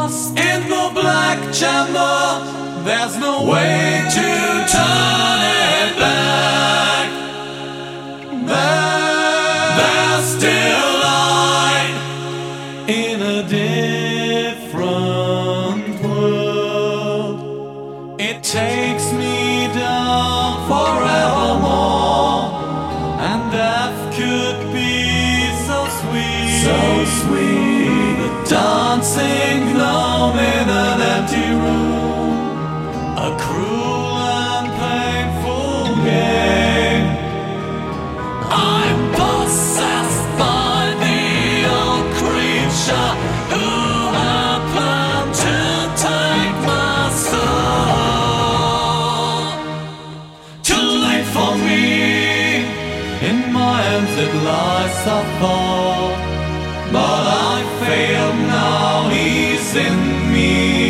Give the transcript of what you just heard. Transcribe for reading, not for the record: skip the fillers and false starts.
lost in the black chamber. There's no way to turn it back. There's still light in a different world. It takes me down forevermore, and death could be so sweet, so sweet. The dancing gnome in an empty room, a cruel and painful game. I'm possessed by the old creature who had planned to take my soul. Too late for me, in my hands it lies a fall. But I failed, now he's in me.